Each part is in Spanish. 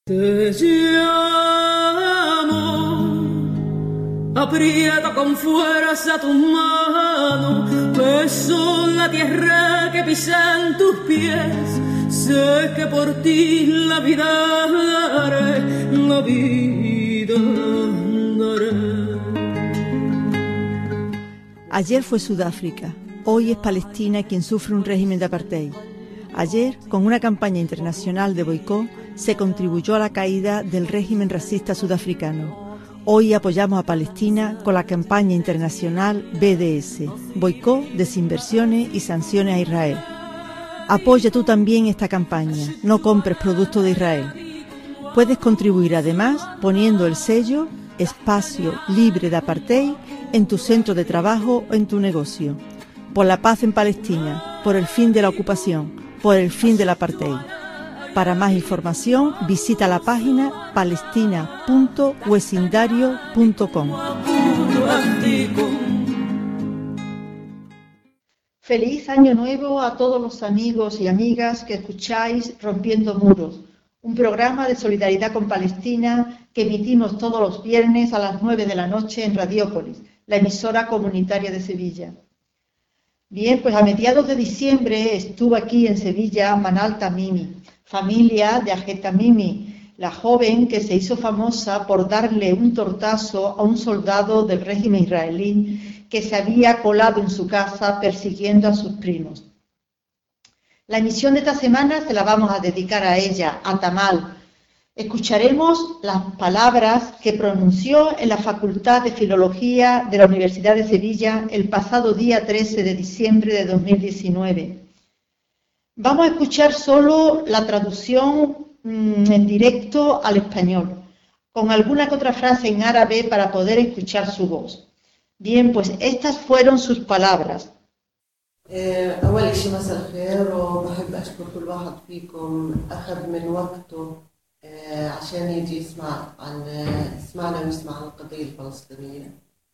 Te llamo, aprieta con fuerza tus manos, beso la tierra que pisan tus pies, sé que por ti la vida daré, la vida daré. Ayer fue Sudáfrica, hoy es Palestina quien sufre un régimen de apartheid. Ayer, con una campaña internacional de boicot, se contribuyó a la caída del régimen racista sudafricano. Hoy apoyamos a Palestina con la campaña internacional BDS, boicot, desinversiones y sanciones a Israel. Apoya tú también esta campaña, no compres productos de Israel. Puedes contribuir además poniendo el sello Espacio Libre de Apartheid en tu centro de trabajo o en tu negocio. Por la paz en Palestina, por el fin de la ocupación, por el fin del apartheid. Para más información, visita la página palestina.wecindario.com. Feliz Año Nuevo a todos los amigos y amigas que escucháis Rompiendo Muros, un programa de solidaridad con Palestina que emitimos todos los viernes a las 9 de la noche en Radiópolis, la emisora comunitaria de Sevilla. Bien, pues a mediados de diciembre estuvo aquí en Sevilla Manal Tamimi, familia de Ahed Tamimi, la joven que se hizo famosa por darle un tortazo a un soldado del régimen israelí que se había colado en su casa persiguiendo a sus primos. La emisión de esta semana se la vamos a dedicar a ella, a Tamal. Escucharemos las palabras que pronunció en la Facultad de Filología de la Universidad de Sevilla el pasado día 13 de diciembre de 2019. Vamos a escuchar solo la traducción en directo al español, con alguna que otra frase en árabe para poder escuchar su voz. Bien, pues estas fueron sus palabras. أول شيء مساء الخير وبحب أشكر كل واحد فيكم أخذ من وقته عشان يجي يسمعنا ويسمع عن القضية الفلسطينية.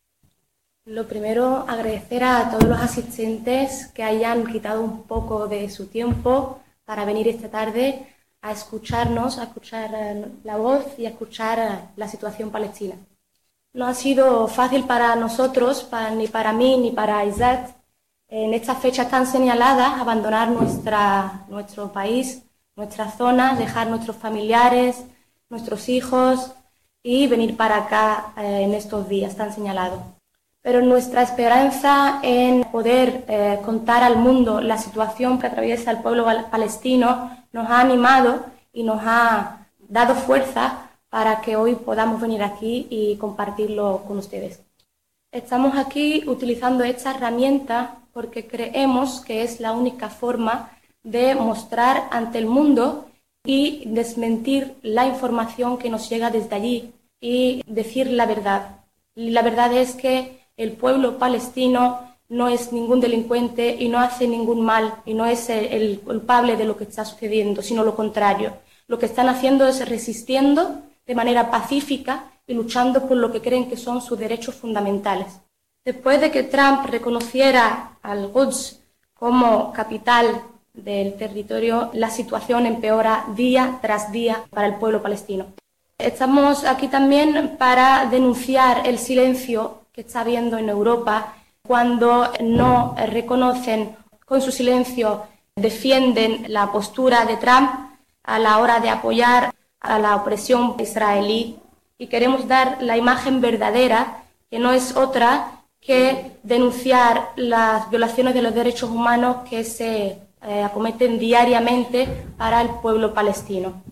Lo primero, agradecer a todos los asistentes que hayan quitado un poco de su tiempo para venir esta tarde a escucharnos, a escuchar la voz y a escuchar la situación palestina. No ha sido fácil para nosotros, ni para mí, ni para Izzat, en estas fechas tan señaladas, abandonar nuestro país, nuestra zona, dejar nuestros familiares, nuestros hijos y venir para acá en estos días tan señalados. Pero nuestra esperanza en poder contar al mundo la situación que atraviesa el pueblo palestino nos ha animado y nos ha dado fuerza para que hoy podamos venir aquí y compartirlo con ustedes. Estamos aquí utilizando esta herramienta porque creemos que es la única forma de mostrar ante el mundo y desmentir la información que nos llega desde allí y decir la verdad. La verdad es que el pueblo palestino no es ningún delincuente y no hace ningún mal y no es el culpable de lo que está sucediendo, sino lo contrario. Lo que están haciendo es resistiendo de manera pacífica y luchando por lo que creen que son sus derechos fundamentales. Después de que Trump reconociera al Quds como capital del territorio, la situación empeora día tras día para el pueblo palestino. Estamos aquí también para denunciar el silencio que está habiendo en Europa cuando no reconocen, con su silencio defienden la postura de Trump a la hora de apoyar a la opresión israelí, y queremos dar la imagen verdadera, que no es otra que denunciar las violaciones de los derechos humanos que se acometen diariamente para el pueblo palestino.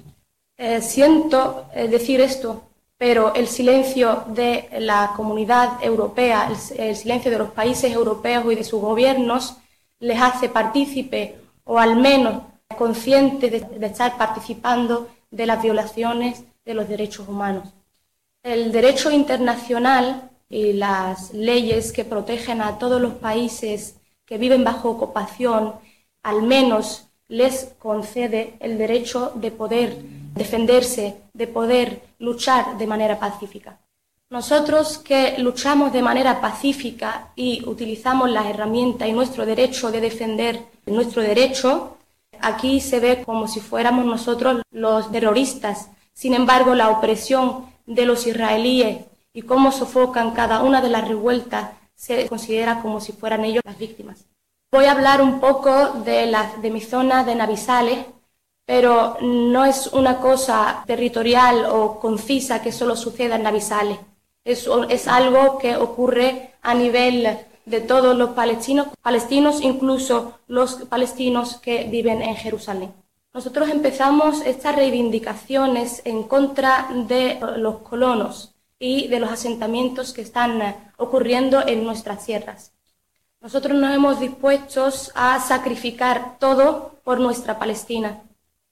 Siento decir esto, pero el silencio de la comunidad europea, el silencio de los países europeos y de sus gobiernos les hace partícipe o al menos conscientes de estar participando de las violaciones de los derechos humanos. El derecho internacional y las leyes que protegen a todos los países que viven bajo ocupación, al menos les concede el derecho de poder defenderse, de poder luchar de manera pacífica. Nosotros que luchamos de manera pacífica y utilizamos las herramientas y nuestro derecho de defender nuestro derecho, aquí se ve como si fuéramos nosotros los terroristas, Sin embargo, la opresión de los israelíes y cómo sofocan cada una de las revueltas se considera como si fueran ellos las víctimas. Voy a hablar un poco de mi zona de Navizales, pero no es una cosa territorial o concisa que solo suceda en Navizales. Es algo que ocurre a nivel de todos los palestinos, incluso los palestinos que viven en Jerusalén. Nosotros empezamos estas reivindicaciones en contra de los colonos y de los asentamientos que están ocurriendo en nuestras tierras. Nosotros nos hemos dispuesto a sacrificar todo por nuestra Palestina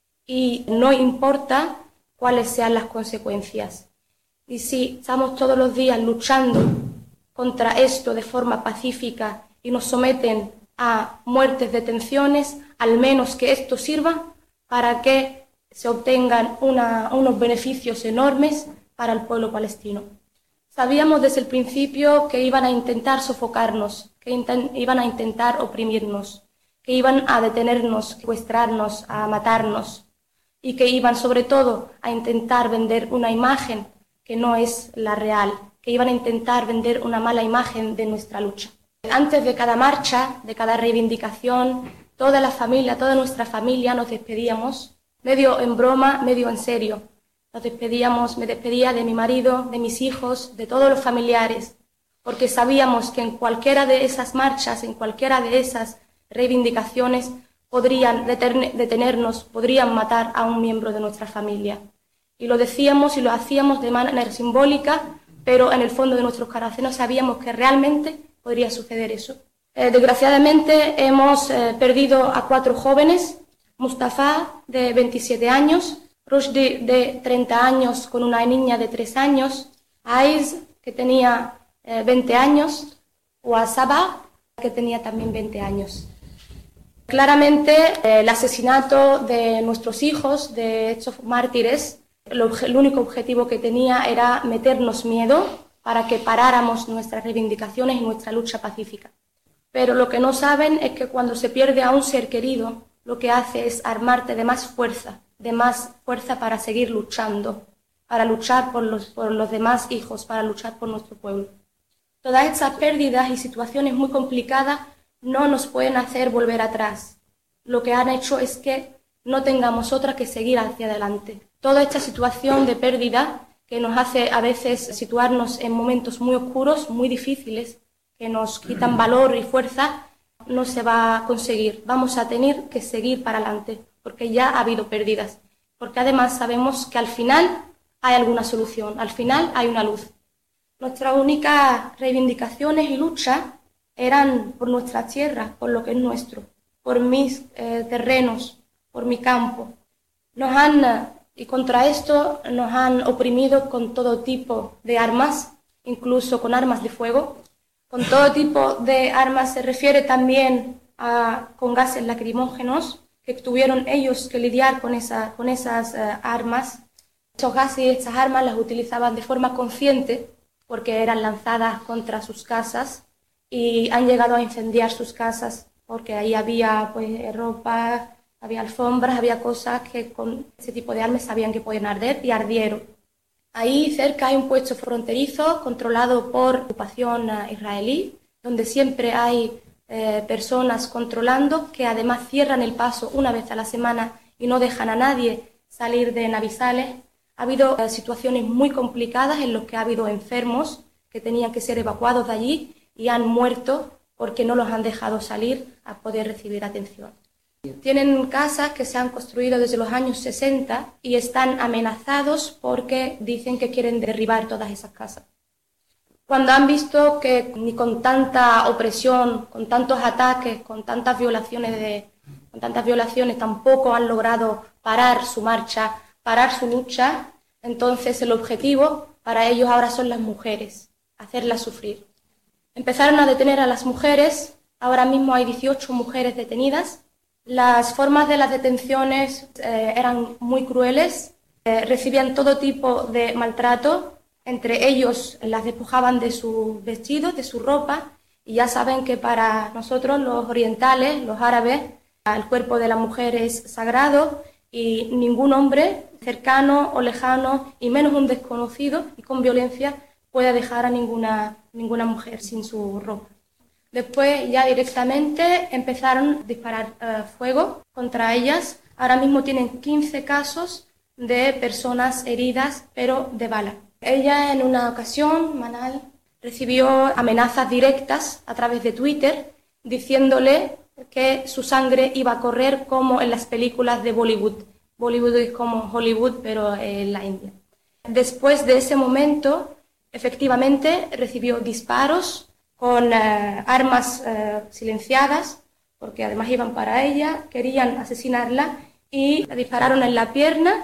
y no importa cuáles sean las consecuencias. Y si estamos todos los días luchando contra esto de forma pacífica y nos someten a muertes, detenciones, al menos que esto sirva para que se obtengan unos beneficios enormes para el pueblo palestino. Sabíamos desde el principio que iban a intentar sofocarnos, que iban a intentar oprimirnos, que iban a detenernos, secuestrarnos, a matarnos y que iban sobre todo a intentar vender una imagen que no es la real, que iban a intentar vender una mala imagen de nuestra lucha. Antes de cada marcha, de cada reivindicación, toda nuestra familia nos despedíamos, medio en broma, medio en serio. Me despedía de mi marido, de mis hijos, de todos los familiares, porque sabíamos que en cualquiera de esas marchas, en cualquiera de esas reivindicaciones, podrían detenernos, podrían matar a un miembro de nuestra familia. Y lo decíamos y lo hacíamos de manera simbólica, pero en el fondo de nuestros corazones sabíamos que realmente podría suceder eso. Desgraciadamente hemos perdido a 4 jóvenes, Mustafa, de 27 años, Rushdie, de 30 años, con una niña de 3 años, Aiz, que tenía 20 años, o a Sabah, que tenía también 20 años. Claramente, el asesinato de nuestros hijos, de estos mártires, el único objetivo que tenía era meternos miedo para que paráramos nuestras reivindicaciones y nuestra lucha pacífica. Pero lo que no saben es que cuando se pierde a un ser querido, lo que hace es armarte de más fuerza para seguir luchando, para luchar por los demás hijos, para luchar por nuestro pueblo. Todas estas pérdidas y situaciones muy complicadas no nos pueden hacer volver atrás. Lo que han hecho es que no tengamos otra que seguir hacia adelante. Toda esta situación de pérdida que nos hace a veces situarnos en momentos muy oscuros, muy difíciles, que nos quitan valor y fuerza, no se va a conseguir. Vamos a tener que seguir para adelante, porque ya ha habido pérdidas. Porque además sabemos que al final hay alguna solución, al final hay una luz. Nuestras únicas reivindicaciones y luchas eran por nuestra tierra, por lo que es nuestro, por mis terrenos, por mi campo. Y contra esto nos han oprimido con todo tipo de armas, incluso con armas de fuego. Con todo tipo de armas se refiere también con gases lacrimógenos, que tuvieron ellos que lidiar con esas armas. Estos gases y estas armas las utilizaban de forma consciente porque eran lanzadas contra sus casas y han llegado a incendiar sus casas porque ahí había ropa, había alfombras, había cosas que con ese tipo de armas sabían que podían arder y ardieron. Ahí cerca hay un puesto fronterizo controlado por ocupación israelí, donde siempre hay personas controlando que además cierran el paso una vez a la semana y no dejan a nadie salir de Navizales. Ha habido situaciones muy complicadas en las que ha habido enfermos que tenían que ser evacuados de allí y han muerto porque no los han dejado salir a poder recibir atención. Tienen casas que se han construido desde los años 60 y están amenazados porque dicen que quieren derribar todas esas casas. Cuando han visto que ni con tanta opresión, con tantos ataques, con tantas violaciones tampoco han logrado parar su marcha, parar su lucha, entonces el objetivo para ellos ahora son las mujeres, hacerlas sufrir. Empezaron a detener a las mujeres, ahora mismo hay 18 mujeres detenidas. Las formas de las detenciones eran muy crueles, recibían todo tipo de maltrato, entre ellos las despojaban de sus vestidos, de su ropa, y ya saben que para nosotros los orientales, los árabes, el cuerpo de la mujer es sagrado y ningún hombre cercano o lejano, y menos un desconocido y con violencia, pueda dejar a ninguna mujer sin su ropa. Después ya directamente empezaron a disparar fuego contra ellas. Ahora mismo tienen 15 casos de personas heridas, pero de bala. Ella en una ocasión, Manal, recibió amenazas directas a través de Twitter diciéndole que su sangre iba a correr como en las películas de Bollywood. Bollywood es como Hollywood, pero en la India. Después de ese momento, efectivamente, recibió disparos con armas silenciadas, porque además iban para ella, querían asesinarla y la dispararon en la pierna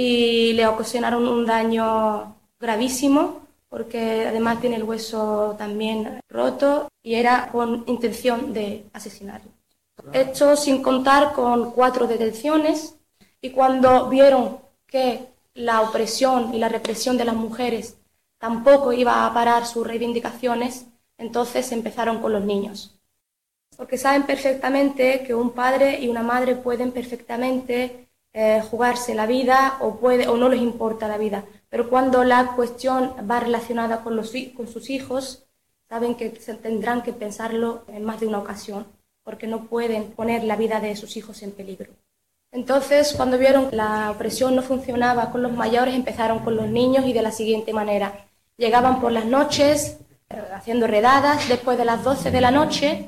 y le ocasionaron un daño gravísimo, porque además tiene el hueso también roto y era con intención de asesinarla. Esto sin contar con 4 detenciones, y cuando vieron que la opresión y la represión de las mujeres tampoco iba a parar sus reivindicaciones, entonces empezaron con los niños. Porque saben perfectamente que un padre y una madre pueden perfectamente jugarse la vida o no les importa la vida. Pero cuando la cuestión va relacionada con sus hijos, saben que tendrán que pensarlo en más de una ocasión, porque no pueden poner la vida de sus hijos en peligro. Entonces, cuando vieron que la opresión no funcionaba con los mayores, empezaron con los niños y de la siguiente manera. Llegaban por las noches, haciendo redadas después de las 12 de la noche,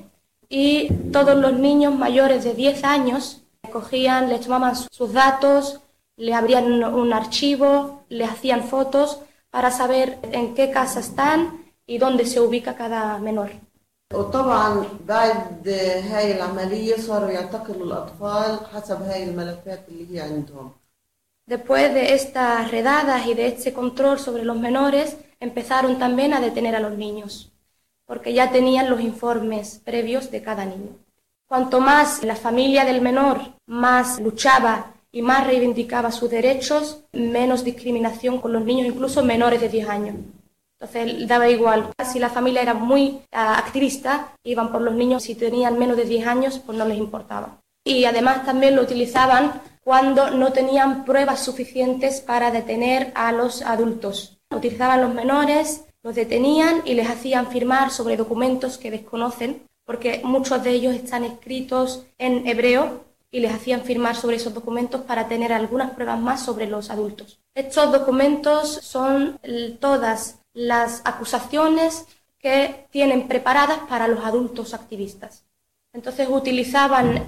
y todos los niños mayores de 10 años cogían, les tomaban sus datos, le abrían un archivo, le hacían fotos para saber en qué casa están y dónde se ubica cada menor. وطبعا بعد هاي العملية صاروا يعتقلوا الأطفال حسب هاي الملفات اللي هي عندهم. Después de estas redadas y de este control sobre los menores, empezaron también a detener a los niños, porque ya tenían los informes previos de cada niño. Cuanto más la familia del menor más luchaba y más reivindicaba sus derechos, menos discriminación con los niños, incluso menores de 10 años. Entonces daba igual, si la familia era muy activista, iban por los niños, si tenían menos de 10 años, pues no les importaba. Y además también lo utilizaban cuando no tenían pruebas suficientes para detener a los adultos. Utilizaban los menores, los detenían y les hacían firmar sobre documentos que desconocen, porque muchos de ellos están escritos en hebreo, y les hacían firmar sobre esos documentos para tener algunas pruebas más sobre los adultos. Estos documentos son todas las acusaciones que tienen preparadas para los adultos activistas. Entonces utilizaban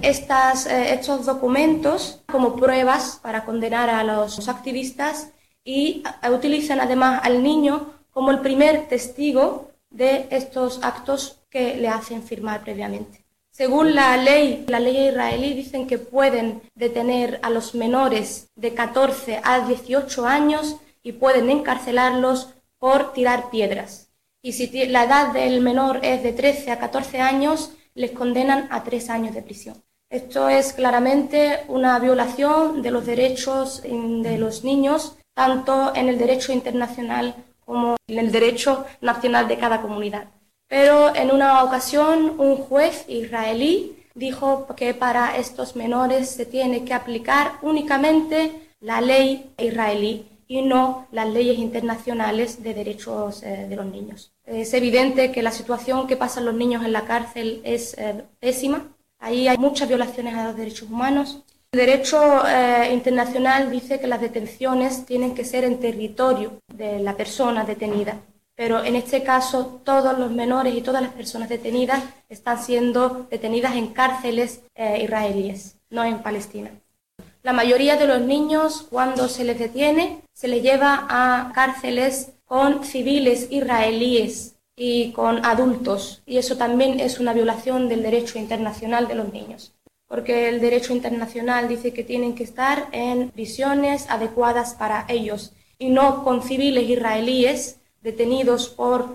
estos documentos como pruebas para condenar a los activistas y utilizan además al niño como el primer testigo de estos actos que le hacen firmar previamente. Según la ley israelí, dicen que pueden detener a los menores de 14 a 18 años y pueden encarcelarlos por tirar piedras. Y si la edad del menor es de 13 a 14 años, les condenan a 3 años de prisión. Esto es claramente una violación de los derechos de los niños, tanto en el derecho internacional como en el derecho nacional de cada comunidad. Pero en una ocasión un juez israelí dijo que para estos menores se tiene que aplicar únicamente la ley israelí y no las leyes internacionales de derechos de los niños. Es evidente que la situación que pasan los niños en la cárcel es pésima. Ahí hay muchas violaciones a los derechos humanos. El derecho internacional dice que las detenciones tienen que ser en territorio de la persona detenida. Pero en este caso todos los menores y todas las personas detenidas están siendo detenidas en cárceles israelíes, no en Palestina. La mayoría de los niños, cuando se les detiene, se les lleva a cárceles con civiles israelíes y con adultos, y eso también es una violación del derecho internacional de los niños, porque el derecho internacional dice que tienen que estar en prisiones adecuadas para ellos y no con civiles israelíes detenidos por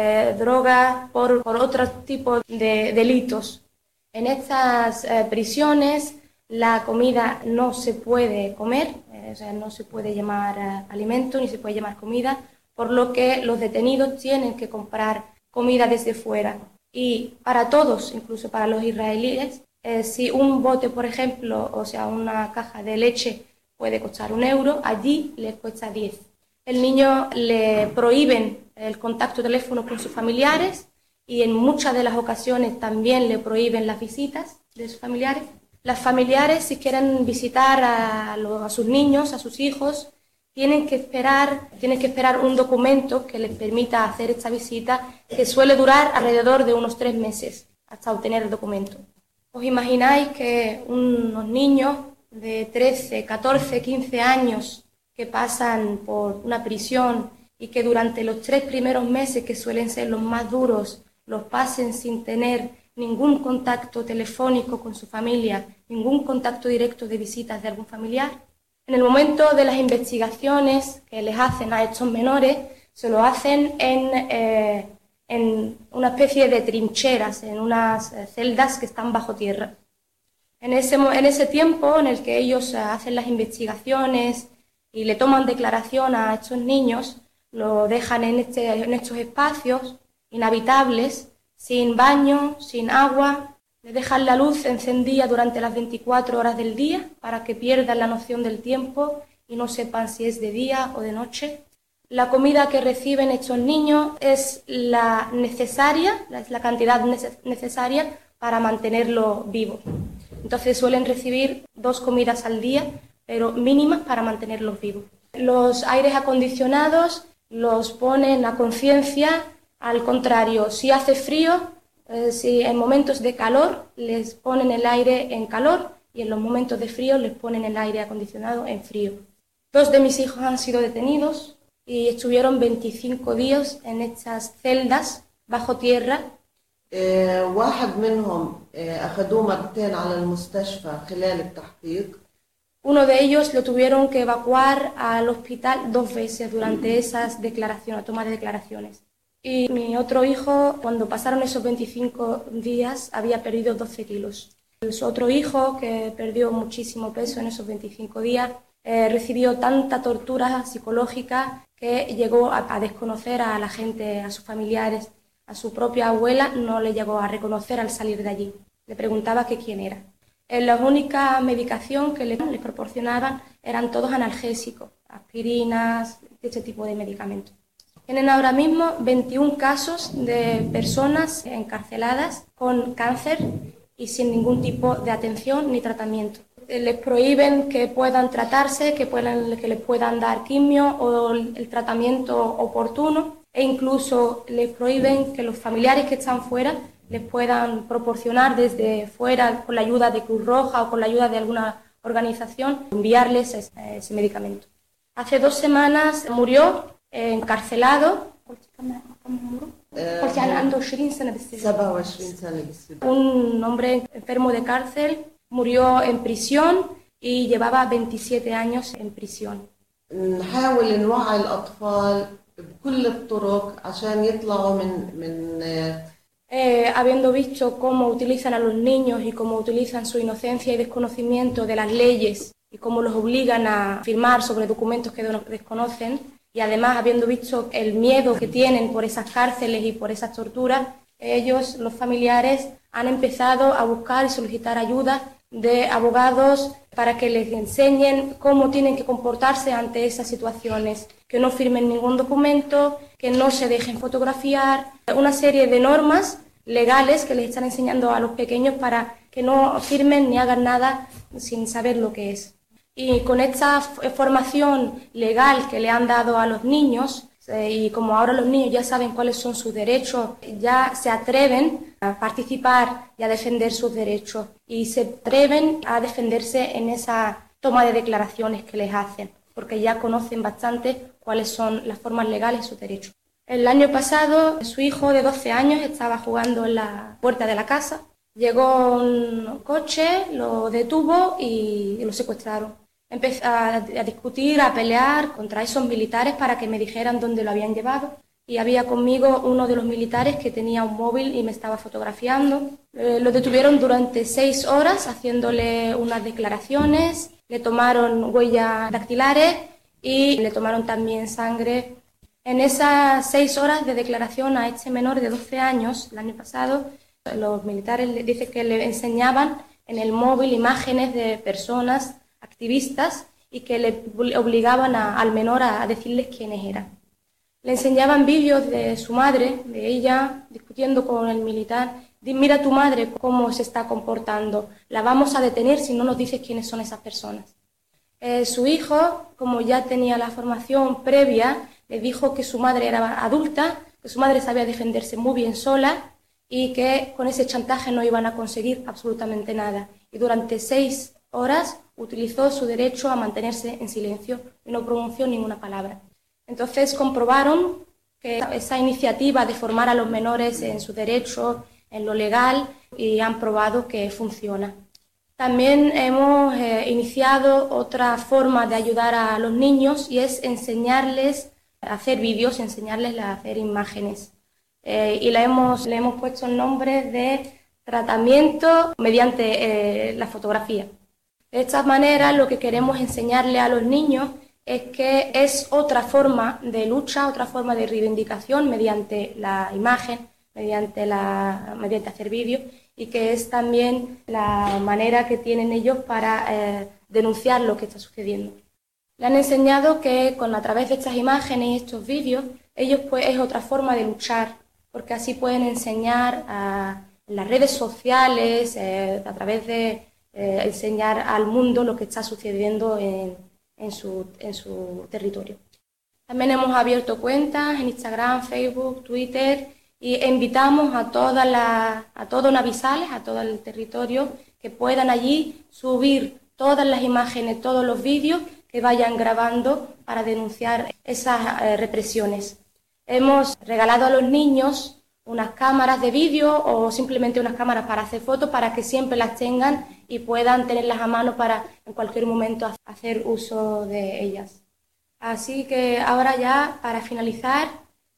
droga, por otro tipo de delitos. En estas prisiones la comida no se puede comer, o sea, no se puede llamar alimento ni se puede llamar comida, por lo que los detenidos tienen que comprar comida desde fuera. Y para todos, incluso para los israelíes, si un bote, por ejemplo, o sea, una caja de leche puede costar 1 euro, allí les cuesta 10. El niño le prohíben el contacto teléfono con sus familiares y en muchas de las ocasiones también le prohíben las visitas de sus familiares. Las familiares, si quieren visitar a sus niños, a sus hijos, tienen que esperar un documento que les permita hacer esta visita, que suele durar alrededor de unos 3 meses hasta obtener el documento. ¿Os imagináis que unos niños de 13, 14, 15 años que pasan por una prisión y que durante los 3 primeros meses, que suelen ser los más duros, los pasen sin tener ningún contacto telefónico con su familia, ningún contacto directo de visitas de algún familiar? En el momento de las investigaciones que les hacen a estos menores, se lo hacen en una especie de trincheras, en unas celdas que están bajo tierra. En ese tiempo en el que ellos hacen las investigaciones y le toman declaración a estos niños, lo dejan en estos espacios inhabitables, sin baño, sin agua, le dejan la luz encendida durante las 24 horas del día para que pierdan la noción del tiempo y no sepan si es de día o de noche. La comida que reciben estos niños es la cantidad necesaria para mantenerlo vivo. Entonces suelen recibir 2 comidas al día, pero mínimas para mantenerlos vivos. Los aires acondicionados los ponen a conciencia, al contrario, si hace frío, si en momentos de calor les ponen el aire en calor y en los momentos de frío les ponen el aire acondicionado en frío. 2 de mis hijos han sido detenidos y estuvieron 25 días en estas celdas bajo tierra. واحد منهم أخذوه مرتين على المستشفى خلال التحقيق. Uno de ellos lo tuvieron que evacuar al hospital 2 veces durante esas declaraciones, toma de declaraciones. Y mi otro hijo, cuando pasaron esos 25 días, había perdido 12 kilos. Su otro hijo, que perdió muchísimo peso en esos 25 días, recibió tanta tortura psicológica que llegó a desconocer a la gente, a sus familiares. A su propia abuela no le llegó a reconocer al salir de allí. Le preguntaba que quién era. La única medicación que le proporcionaban eran todos analgésicos, aspirinas, este tipo de medicamentos. Tienen ahora mismo 21 casos de personas encarceladas con cáncer y sin ningún tipo de atención ni tratamiento. Les prohíben que puedan tratarse, que les puedan dar quimio o el tratamiento oportuno, e incluso les prohíben que los familiares que están fuera les puedan proporcionar desde fuera, con la ayuda de Cruz Roja o con la ayuda de alguna organización, enviarles ese medicamento. Hace 2 semanas murió encarcelado. Un hombre enfermo de cárcel murió en prisión y llevaba 27 años en prisión. Habiendo visto cómo utilizan a los niños y cómo utilizan su inocencia y desconocimiento de las leyes y cómo los obligan a firmar sobre documentos que desconocen, y además habiendo visto el miedo que tienen por esas cárceles y por esas torturas, ellos, los familiares, han empezado a buscar y solicitar ayuda de abogados para que les enseñen cómo tienen que comportarse ante esas situaciones, que no firmen ningún documento, que no se dejen fotografiar, una serie de normas legales que les están enseñando a los pequeños para que no firmen ni hagan nada sin saber lo que es. Y con esta formación legal que le han dado a los niños, y como ahora los niños ya saben cuáles son sus derechos, ya se atreven a participar y a defender sus derechos y se atreven a defenderse en esa toma de declaraciones que les hacen, porque ya conocen bastante cuáles son las formas legales de sus derechos. El año pasado, su hijo de 12 años estaba jugando en la puerta de la casa, llegó un coche, lo detuvo y lo secuestraron. Empecé a discutir, a pelear contra esos militares para que me dijeran dónde lo habían llevado. Y había conmigo uno de los militares que tenía un móvil y me estaba fotografiando. Lo detuvieron durante 6 horas haciéndole unas declaraciones, le tomaron huellas dactilares y le tomaron también sangre. En esas 6 horas de declaración a este menor de 12 años, el año pasado, los militares le dicen que le enseñaban en el móvil imágenes de personas activistas y que le obligaban al menor a decirles quiénes eran. Le enseñaban vídeos de su madre, de ella, discutiendo con el militar. Mira a tu madre cómo se está comportando, la vamos a detener si no nos dices quiénes son esas personas. Su hijo, como ya tenía la formación previa, le dijo que su madre era adulta, que su madre sabía defenderse muy bien sola y que con ese chantaje no iban a conseguir absolutamente nada. Y durante 6 horas utilizó su derecho a mantenerse en silencio y no pronunció ninguna palabra. Entonces comprobaron que esa iniciativa de formar a los menores en sus derechos, en lo legal, y han probado que funciona. También hemos iniciado otra forma de ayudar a los niños y es enseñarles a hacer vídeos, enseñarles a hacer imágenes. Y le hemos puesto el nombre de tratamiento mediante la fotografía. De esta manera lo que queremos enseñarle a los niños es que es otra forma de lucha, otra forma de reivindicación mediante la imagen, mediante hacer vídeos, y que es también la manera que tienen ellos para denunciar lo que está sucediendo. Le han enseñado que a través de estas imágenes y estos vídeos, ellos pues es otra forma de luchar, porque así pueden enseñar en las redes sociales, a través de enseñar al mundo lo que está sucediendo en su territorio. También hemos abierto cuentas en Instagram, Facebook, Twitter, y invitamos a todos Navizales, a todo el territorio, que puedan allí subir todas las imágenes, todos los vídeos que vayan grabando para denunciar esas represiones. Hemos regalado a los niños unas cámaras de vídeo o simplemente unas cámaras para hacer fotos, para que siempre las tengan y puedan tenerlas a mano para en cualquier momento hacer uso de ellas. Así que ahora ya, para finalizar,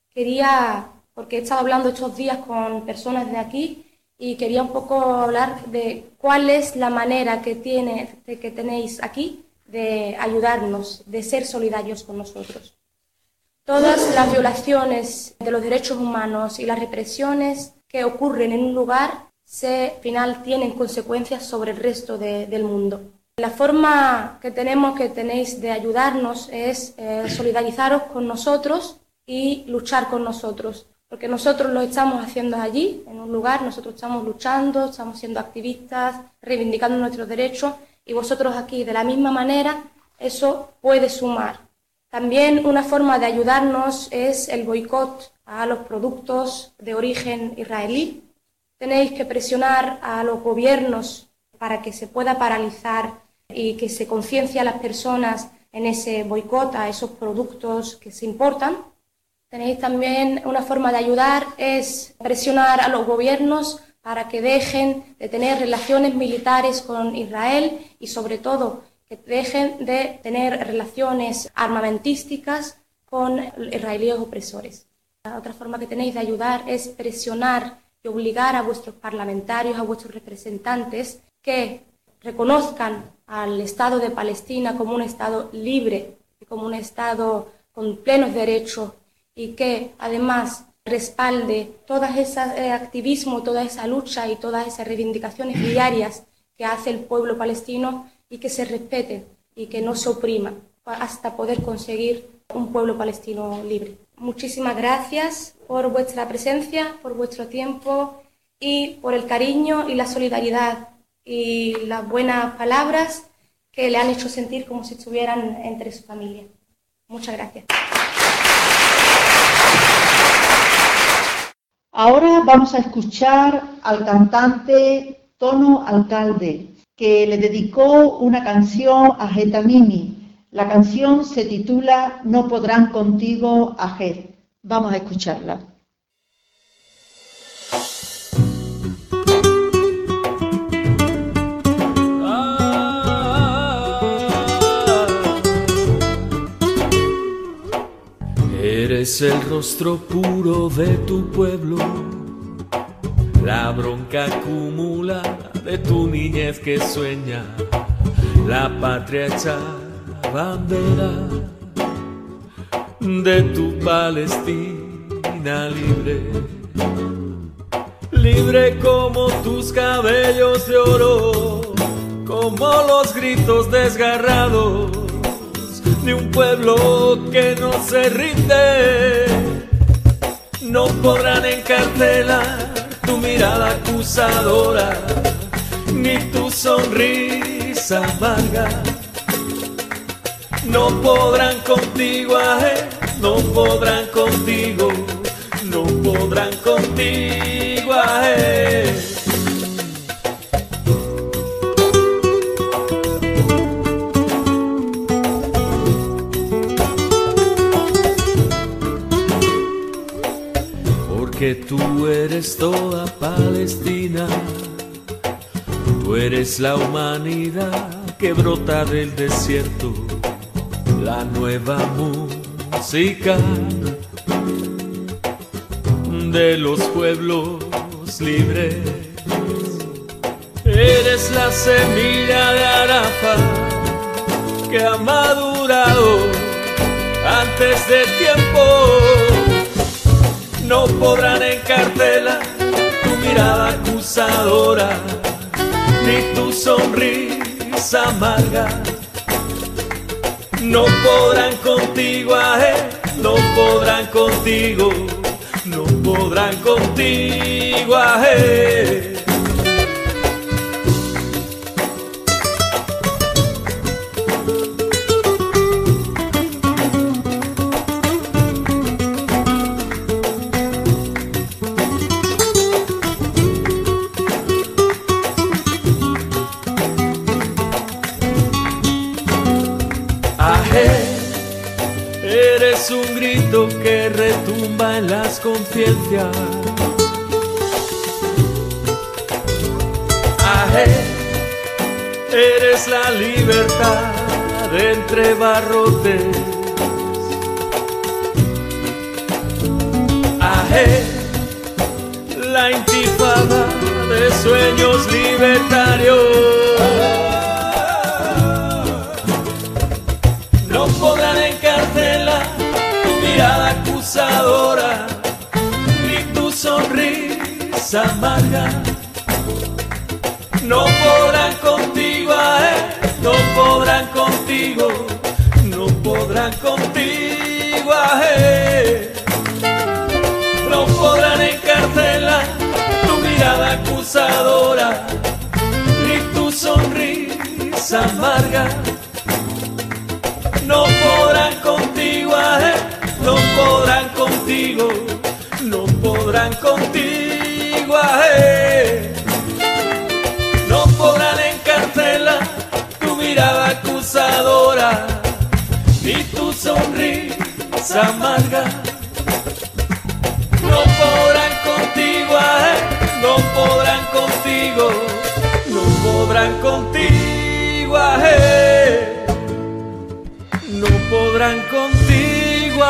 porque he estado hablando estos días con personas de aquí y quería un poco hablar de cuál es la manera que tenéis aquí de ayudarnos, de ser solidarios con nosotros. Todas las violaciones de los derechos humanos y las represiones que ocurren en un lugar al final tienen consecuencias sobre el resto del mundo. La forma que tenéis de ayudarnos es solidarizaros con nosotros y luchar con nosotros, porque nosotros lo estamos haciendo allí, en un lugar, nosotros estamos luchando, estamos siendo activistas, reivindicando nuestros derechos, y vosotros aquí, de la misma manera, eso puede sumar. También una forma de ayudarnos es el boicot a los productos de origen israelí. Tenéis que presionar a los gobiernos para que se pueda paralizar y que se conciencie a las personas en ese boicot a esos productos que se importan. Tenéis también una forma de ayudar, es presionar a los gobiernos para que dejen de tener relaciones militares con Israel y sobre todo que dejen de tener relaciones armamentísticas con israelíes opresores. La otra forma que tenéis de ayudar es presionar y obligar a vuestros parlamentarios, a vuestros representantes, que reconozcan al Estado de Palestina como un Estado libre y como un Estado con plenos derechos, y que además respalde todo ese activismo, toda esa lucha y todas esas reivindicaciones diarias que hace el pueblo palestino, y que se respete y que no se oprima hasta poder conseguir un pueblo palestino libre. Muchísimas gracias por vuestra presencia, por vuestro tiempo y por el cariño y la solidaridad y las buenas palabras que le han hecho sentir como si estuvieran entre su familia. Muchas gracias. Ahora vamos a escuchar al cantante Tono Alcalde, que le dedicó una canción a Getamimi. La canción se titula No podrán contigo, Ajet. Vamos a escucharla. Eres el rostro puro de tu pueblo, la bronca acumulada de tu niñez que sueña, la patria hecha bandera de tu Palestina libre, libre como tus cabellos de oro, como los gritos desgarrados de un pueblo que no se rinde. No podrán encarcelar tu mirada acusadora, ni tu sonrisa amarga. No podrán contigo, no podrán contigo, no podrán contigo, Porque tú eres toda Palestina, tú eres la humanidad que brota del desierto, la nueva música de los pueblos libres. Eres la semilla de Arafat que ha madurado antes de tiempo. No podrán encarcelar tu mirada acusadora, ni tu sonrisa amarga. No podrán contigo, no podrán contigo, no podrán contigo, Eres un grito que retumba en las conciencias. Eres la libertad entre barrotes. La intifada de sueños libertarios. No podrán encarcelar tu mirada acusadora, ni tu sonrisa amarga. No podrán contigo, no podrán contigo, no podrán contigo, no podrán encarcelar tu mirada acusadora, ni tu sonrisa amarga. No podrán contigo, no podrán contigo, no podrán contigo, no podrán encarcelar tu mirada acusadora, ni tu sonrisa amarga. No podrán contigo, no podrán contigo, no podrán contigo, no podrán contigo.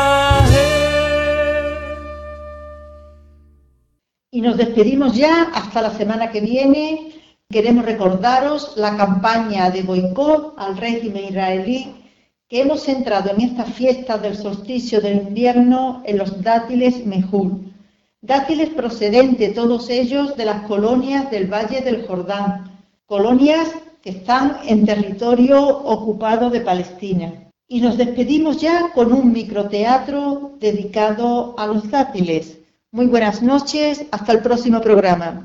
Y nos despedimos ya hasta la semana que viene. Queremos recordaros la campaña de boicot al régimen israelí que hemos centrado en estas fiestas del solsticio del invierno en los dátiles Mejul. Dátiles procedentes todos ellos de las colonias del Valle del Jordán, colonias que están en territorio ocupado de Palestina. Y nos despedimos ya con un microteatro dedicado a los dátiles. Muy buenas noches, hasta el próximo programa.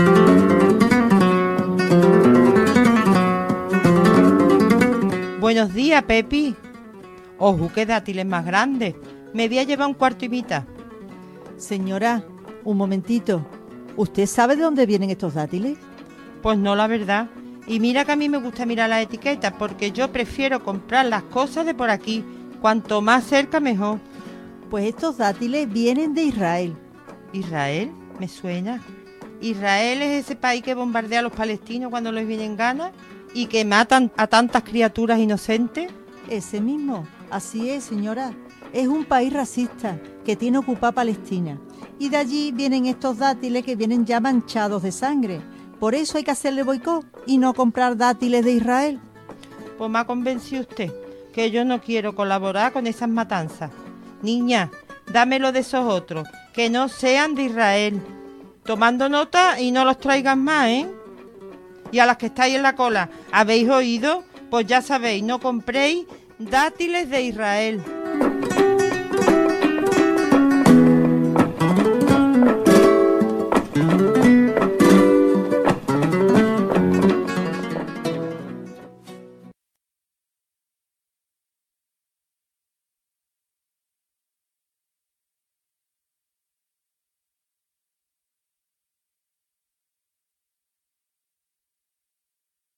Buenos días, Pepi. Ojo, qué dátiles más grandes. Me voy a llevar un cuarto y mitad. Señora, un momentito. ¿Usted sabe de dónde vienen estos dátiles? Pues no, la verdad. Y mira que a mí me gusta mirar las etiquetas, porque yo prefiero comprar las cosas de por aquí. Cuanto más cerca, mejor. Pues estos dátiles vienen de Israel. ¿Israel? Me suena. ¿Israel es ese país que bombardea a los palestinos cuando les vienen ganas y que matan a tantas criaturas inocentes? Ese mismo. Así es, señora. Es un país racista que tiene ocupada Palestina. Y de allí vienen estos dátiles que vienen ya manchados de sangre. Por eso hay que hacerle boicot y no comprar dátiles de Israel. Pues me ha convencido usted que yo no quiero colaborar con esas matanzas. Niña, dámelo de esos otros, que no sean de Israel. Tomando nota y no los traigan más, ¿eh? Y a las que estáis en la cola, ¿habéis oído? Pues ya sabéis, no compréis dátiles de Israel,